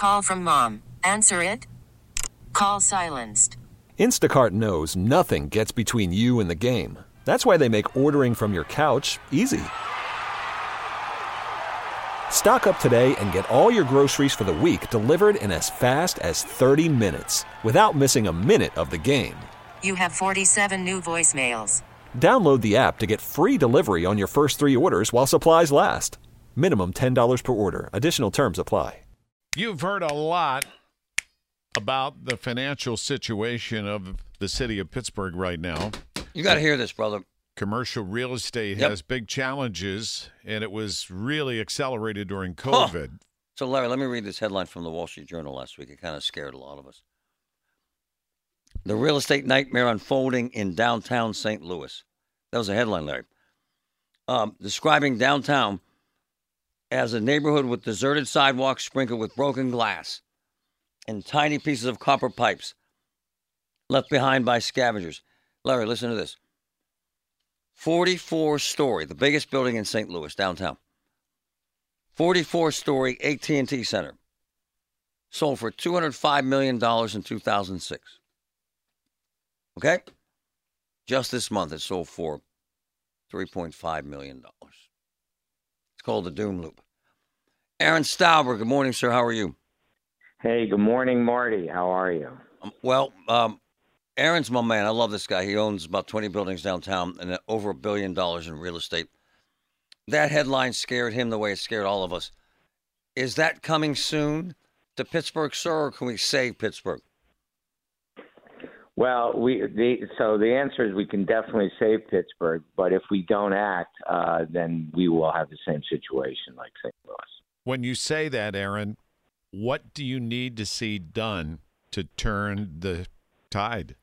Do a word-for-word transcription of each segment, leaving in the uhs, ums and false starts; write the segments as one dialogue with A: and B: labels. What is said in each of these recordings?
A: Call from mom. Answer it. Call silenced.
B: Instacart knows nothing gets between you and the game. That's why they make ordering from your couch easy. Stock up today and get all your groceries for the week delivered in as fast as thirty minutes without missing a minute of the game.
A: You have forty-seven new voicemails.
B: Download the app to get free delivery on your first three orders while supplies last. Minimum ten dollars per order. Additional terms apply.
C: You've heard a lot about the financial situation of the city of Pittsburgh right now.
D: You got to hear this, brother.
C: Commercial real estate
D: Yep.
C: has big challenges, and it was really accelerated during COVID.
D: Huh. So, Larry, let me read this headline from the Wall Street Journal last week. It kind of scared a lot of us. The real estate nightmare unfolding in downtown Saint Louis. That was a headline, Larry. Um, describing downtown as a neighborhood with deserted sidewalks sprinkled with broken glass and tiny pieces of copper pipes left behind by scavengers. Larry, listen to this. forty-four story, the biggest building in Saint Louis, downtown. forty-four story A T and T Center. Sold for two hundred five million dollars in two thousand six. Okay? Just this month, it sold for three point five million dollars. It's called the Doom Loop. Aaron Stauber, good morning, sir. How are you?
E: Hey, good morning, Marty. How are you?
D: Um, well, um, Aaron's my man. I love this guy. He owns about twenty buildings downtown and over a billion dollars in real estate. That headline scared him the way it scared all of us. Is that coming soon to Pittsburgh, sir, or can we save Pittsburgh?
E: Well, we the, so the answer is we can definitely save Pittsburgh, but if we don't act, uh, then we will have the same situation like Saint Louis.
C: When you say that, Aaron, what do you need to see done to turn the tide?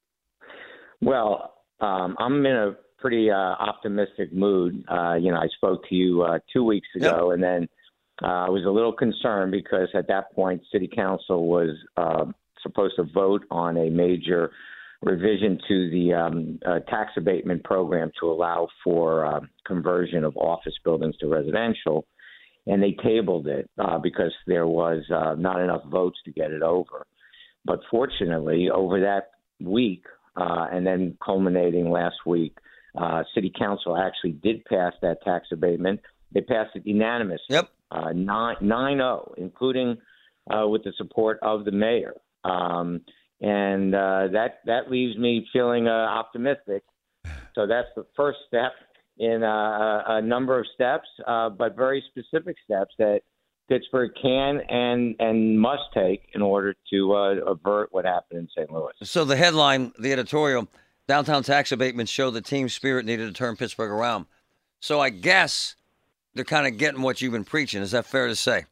E: Well, um, I'm in a pretty uh, optimistic mood. Uh, you know, I spoke to you uh, two weeks ago, yep. and then uh, I was a little concerned because at that point, City Council was uh, supposed to vote on a major revision to the um, uh, tax abatement program to allow for uh, conversion of office buildings to residential. And they tabled it uh, because there was uh, not enough votes to get it over. But fortunately, over that week, uh, and then culminating last week, uh, City Council actually did pass that tax abatement. They passed it unanimously,
D: yep,
E: uh, nine oh, including uh, with the support of the mayor. Um, and uh, that that leaves me feeling uh, optimistic. So that's the first step in a, a number of steps, uh, but very specific steps that Pittsburgh can and and must take in order to uh, avert what happened in Saint Louis.
D: So the headline, the editorial, downtown tax abatements show the team spirit needed to turn Pittsburgh around. So I guess they're kind of getting what you've been preaching. Is that fair to say?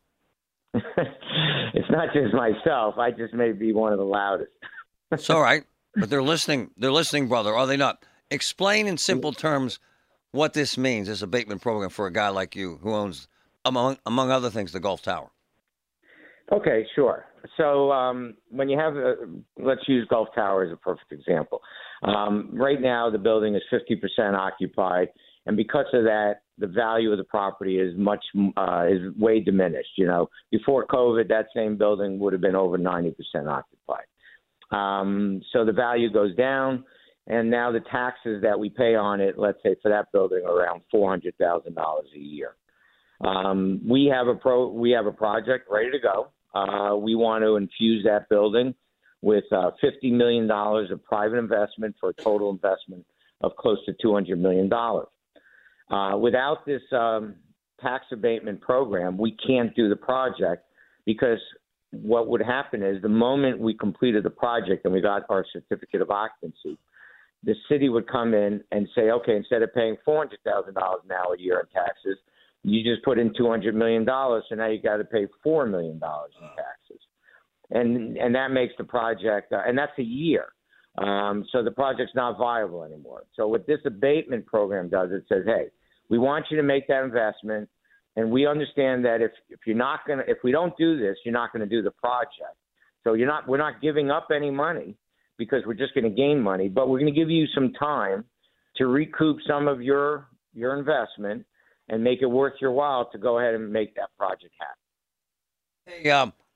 E: It's not just myself. I just may be one of the loudest.
D: It's all right, but they're listening. They're listening, brother. Are they not? Explain in simple terms what this means, this abatement program for a guy like you who owns, among among other things, the Gulf Tower.
E: Okay, sure. So um, when you have, a, let's use Gulf Tower as a perfect example. Um, right now, the building is fifty percent occupied, and because of that, the value of the property is much uh, is way diminished. You know, before COVID, that same building would have been over ninety percent occupied. Um, so the value goes down. And now the taxes that we pay on it, let's say for that building, are around four hundred thousand dollars a year. Um, we have a pro, we have a project ready to go. Uh, we want to infuse that building with uh, fifty million dollars of private investment for a total investment of close to two hundred million dollars. Uh, without this um, tax abatement program, we can't do the project because what would happen is the moment we completed the project and we got our certificate of occupancy, the city would come in and say, okay, instead of paying four hundred thousand dollars now a year in taxes, you just put in two hundred million dollars, so now you got to pay four million dollars in taxes. And and that makes the project, uh, and that's a year. Um, so the project's not viable anymore. So what this abatement program does, it says, hey, we want you to make that investment, and we understand that if, if you're not going to, if we don't do this, you're not going to do the project. So you're not, we're not giving up any money, because we're just going to gain money, but we're going to give you some time to recoup some of your your investment and make it worth your while to go ahead and make that project happen.
D: Hey, um,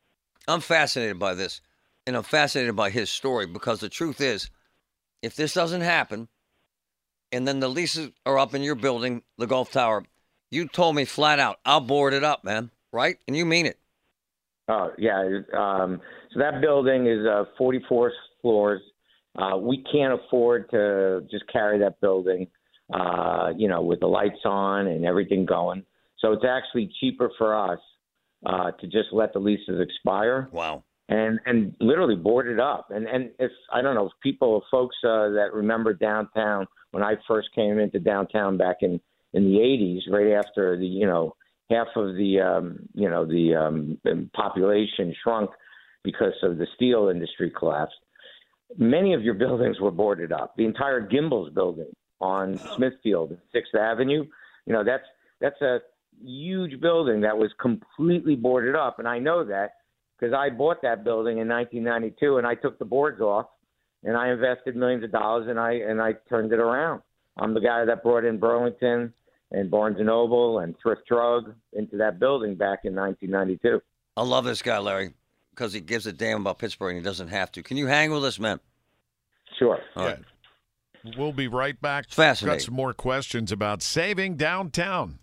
D: I'm fascinated by this, and I'm fascinated by his story because the truth is, if this doesn't happen, and then the leases are up in your building, the Gulf Tower, you told me flat out, I'll board it up, man, right? And you mean it.
E: Oh, yeah. Um, so that building is uh, forty-four floors. Uh, we can't afford to just carry that building, uh, you know, with the lights on and everything going. So it's actually cheaper for us uh, to just let the leases expire.
D: Wow.
E: And and literally board it up. And and if I don't know, if people, folks uh, that remember downtown when I first came into downtown back in, in the eighties, right after the you know half of the um, you know the um, population shrunk because of the steel industry collapsed. Many of your buildings were boarded up. The entire Gimbel's building on Smithfield, Sixth Avenue, you know that's that's a huge building that was completely boarded up, and I know that. Because I bought that building in nineteen ninety-two, and I took the boards off, and I invested millions of dollars, and I and I turned it around. I'm the guy that brought in Burlington and Barnes and Noble and Thrift Drug into that building back in nineteen ninety-two.
D: I love this guy, Larry, because he gives a damn about Pittsburgh, and he doesn't have to. Can you hang with us, man?
E: Sure.
D: All right.
C: We'll be right back.
D: It's fascinating.
C: Got some more questions about saving downtown.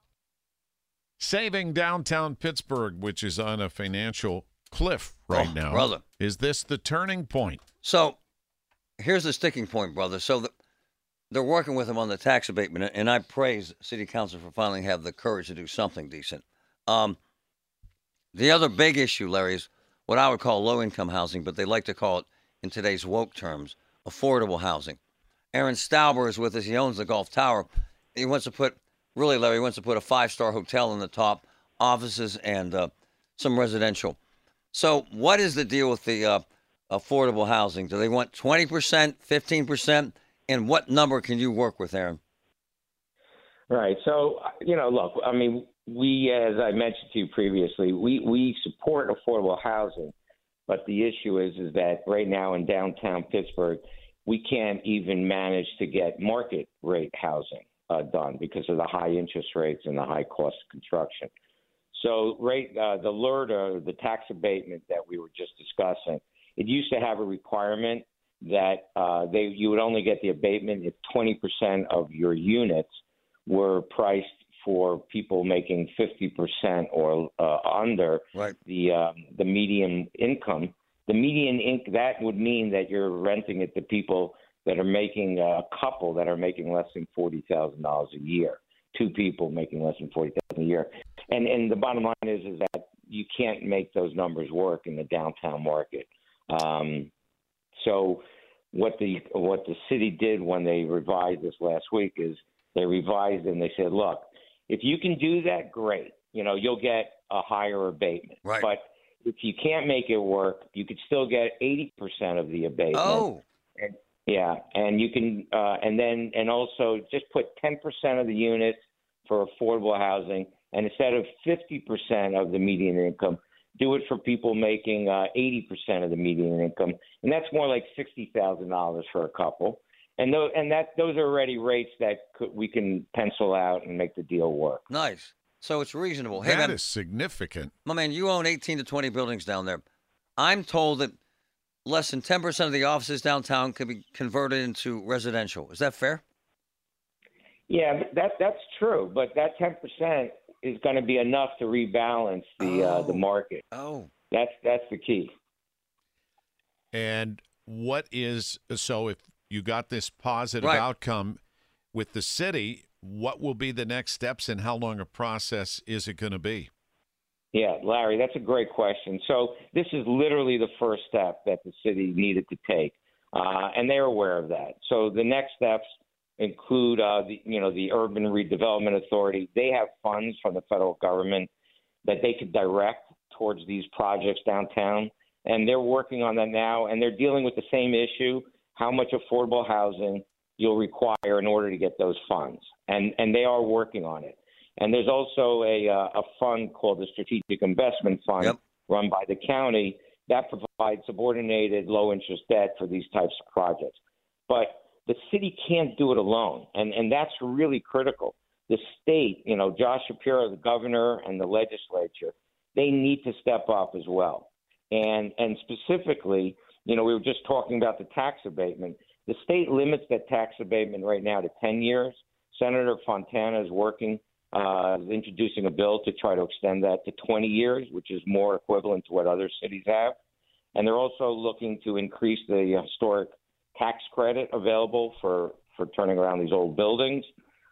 C: Saving downtown Pittsburgh, which is on a financial cliff right
D: oh,
C: now.
D: Brother.
C: Is this the turning point?
D: So here's the sticking point, brother. So the, they're working with him on the tax abatement, and I praise City Council for finally have the courage to do something decent. Um, the other big issue, Larry, is what I would call low-income housing, but they like to call it, in today's woke terms, affordable housing. Aaron Stauber is with us. He owns the Gulf Tower. He wants to put, really, Larry, he wants to put a five-star hotel in the top, offices, and uh, some residential. So what is the deal with the uh, affordable housing? Do they want twenty percent, fifteen percent? And what number can you work with, Aaron?
E: Right. So, you know, look, I mean, we, as I mentioned to you previously, we, we support affordable housing. But the issue is, is that right now in downtown Pittsburgh, we can't even manage to get market rate housing uh, done because of the high interest rates and the high cost of construction. So, right, uh, the L R D A, the tax abatement that we were just discussing, it used to have a requirement that uh, they you would only get the abatement if twenty percent of your units were priced for people making fifty percent or uh, under
D: right.
E: the um, the median income. The median inc that would mean that you're renting it to people that are making uh, a couple that are making less than forty thousand dollars a year. Two people making less than forty thousand dollars a year. And and the bottom line is is that you can't make those numbers work in the downtown market. Um, so what the what the city did when they revised this last week is they revised and they said, look, if you can do that, great. You know, you'll get a higher abatement.
D: Right.
E: But if you can't make it work, you could still get eighty percent of the abatement.
D: Oh.
E: And, yeah, and you can, uh, and then, and also just put ten percent of the units for affordable housing, and instead of fifty percent of the median income, do it for people making uh, eighty percent of the median income, and that's more like sixty thousand dollars for a couple. And those, and that those are already rates that could, we can pencil out and make the deal work.
D: Nice. So it's reasonable. Hey,
C: That
D: man,
C: is significant.
D: my man, you own eighteen to twenty buildings down there. I'm told that less than ten percent of the offices downtown can be converted into residential. Is that fair?
E: Yeah, that that's true, but that ten percent is going to be enough to rebalance the
D: Oh.
E: uh, the market.
D: Oh.
E: That's that's the key.
C: And what is so if you got this positive
D: Right.
C: outcome with the city, what will be the next steps and how long a process is it going to be?
E: Yeah, Larry, that's a great question. So this is literally the first step that the city needed to take, uh, and they're aware of that. So the next steps include, uh, the, you know, the Urban Redevelopment Authority. They have funds from the federal government that they could direct towards these projects downtown, and they're working on that now, and they're dealing with the same issue, how much affordable housing you'll require in order to get those funds, and, and they are working on it. And there's also a, uh, a fund called the Strategic Investment Fund
D: Yep.
E: run by the county that provides subordinated low-interest debt for these types of projects. But the city can't do it alone, and, and that's really critical. The state, you know, Josh Shapiro, the governor, and the legislature, they need to step up as well. And and specifically, you know, we were just talking about the tax abatement. The state limits that tax abatement right now to ten years. Senator Fontana is working, uh, is introducing a bill to try to extend that to twenty years, which is more equivalent to what other cities have. And they're also looking to increase the historic tax credit available for, for turning around these old buildings.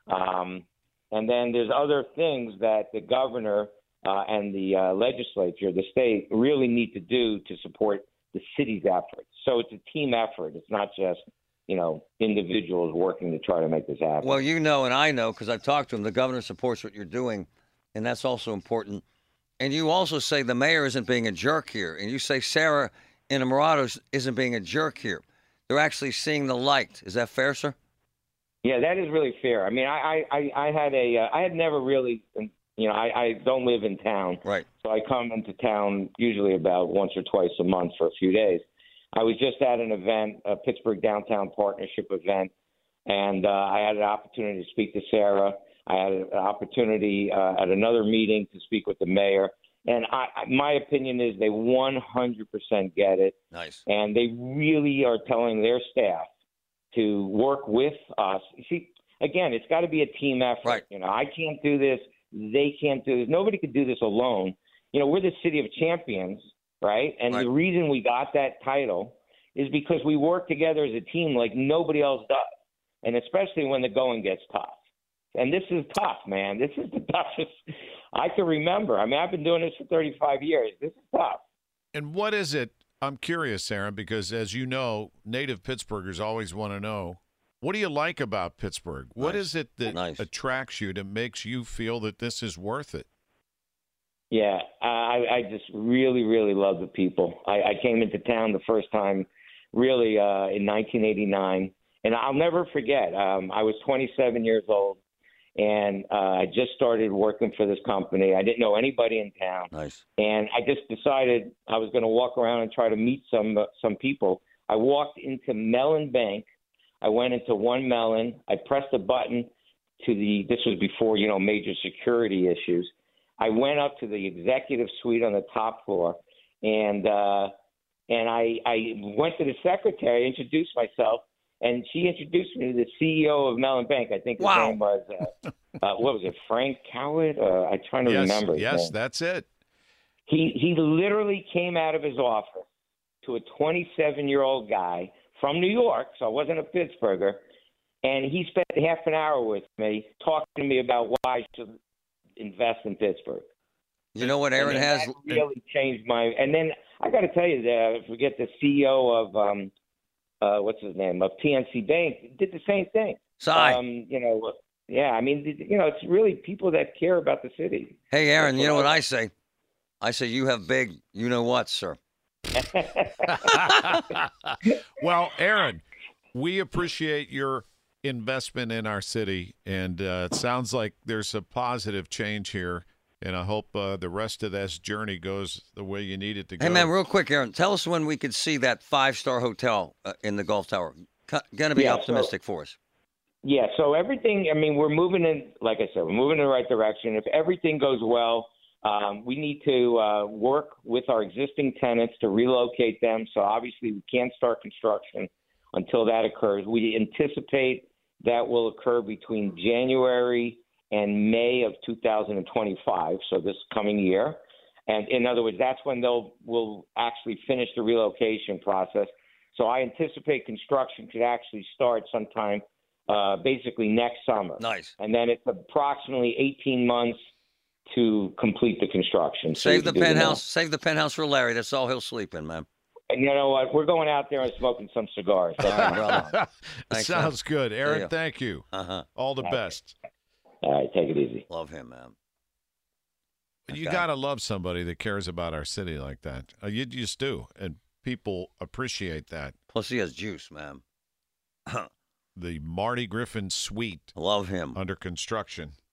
E: Um, and then there's other things that the governor uh, and the uh, legislature, the state, really need to do to support the city's efforts. So it's a team effort. It's not just, you know, individuals working to try to make this happen.
D: Well, you know, and I know because I've talked to him, the governor supports what you're doing, and that's also important. And you also say the mayor isn't being a jerk here, and you say Sarah Innamorato isn't being a jerk here. They're actually seeing the light. Is that fair, sir?
E: Yeah, that is really fair. I mean, I I, I had a uh, I had never really, you know, I, I don't live in town,
D: right?
E: So I come into town usually about once or twice a month for a few days. I was just at an event, a Pittsburgh Downtown Partnership event, and uh, I had an opportunity to speak to Sarah. I had an opportunity uh, at another meeting to speak with the mayor. And I, my opinion is they one hundred percent get it.
D: Nice.
E: And they really are telling their staff to work with us. You see, again, it's got to be a team effort.
D: Right.
E: You know, I can't do this. They can't do this. Nobody could do this alone. You know, we're the city of champions, right? And
D: right.
E: the reason we got that title is because we work together as a team like nobody else does, and especially when the going gets tough. And this is tough, man. This is the toughest I can remember. I mean, I've been doing this for thirty-five years. This is tough.
C: And what is it? I'm curious, Aaron, because as you know, native Pittsburghers always want to know, what do you like about Pittsburgh? What
D: Nice.
C: is it that
D: Nice.
C: attracts you, that makes you feel that this is worth it?
E: Yeah, I, I just really, really love the people. I, I came into town the first time really uh, in nineteen eighty-nine, and I'll never forget. Um, I was twenty-seven years old, and uh, I just started working for this company. I didn't know anybody in town.
D: Nice.
E: And I just decided I was going to walk around and try to meet some uh, some people. I walked into Mellon Bank. I went into One Mellon. I pressed a button to the – this was before, you know, major security issues. I went up to the executive suite on the top floor, and uh, and I, I went to the secretary, introduced myself, and she introduced me to the C E O of Mellon Bank. I think his
D: Wow.
E: name was, uh, uh, what was it, Frank Coward? Uh, I'm trying to
C: yes,
E: remember. his
C: yes,
E: name.
C: that's it.
E: He he literally came out of his office to a twenty-seven-year-old guy from New York, so I wasn't a Pittsburgher, and he spent half an hour with me talking to me about why I should invest in Pittsburgh.
D: You know what Aaron
E: and
D: has?
E: that really changed my. And then I got to tell you, that forget the C E O of um, uh, what's his name of P N C Bank did the same thing.
D: Cy.
E: Um, you know, yeah. I mean, you know, it's really people that care about the city.
D: Hey, Aaron,
E: That's
D: you know
E: what
D: what
E: I-
D: I say? I say you have big, you know what, sir.
C: Well, Aaron, we appreciate your investment in our city, and uh, it sounds like there's a positive change here, and I hope uh, the rest of this journey goes the way you need it to go.
D: Hey, man, real quick, Aaron, tell us when we could see that five-star hotel uh, in the Gulf Tower. Going to be
E: Yeah, so-
D: optimistic for us.
E: Yeah, so everything, I mean, we're moving in, like I said, we're moving in the right direction. If everything goes well, um, we need to uh, work with our existing tenants to relocate them. So obviously we can't start construction until that occurs. We anticipate that will occur between January and May of two thousand twenty-five, so this coming year. And in other words, that's when they'll will actually finish the relocation process. So I anticipate construction could actually start sometime uh, basically next summer.
D: Nice.
E: And then it's approximately eighteen months to complete the construction. So
D: Save
E: you
D: the
E: can do
D: penthouse.
E: math.
D: Save the penthouse for Larry. That's all he'll sleep in, man.
E: And you know what? We're going out there and smoking some cigars.
D: All right, brother. Thanks,
C: Sounds good. Aaron,
D: ya.
C: thank you.
D: Uh-huh.
C: All the
E: Okay.
C: best.
E: All right, take it easy.
D: Love him, man.
C: You
D: Okay.
C: got to love somebody that cares about our city like that. Uh, you just do, and people appreciate that.
D: Plus, he has juice, man.
C: The Marty Griffin Suite
D: Love him.
C: under construction.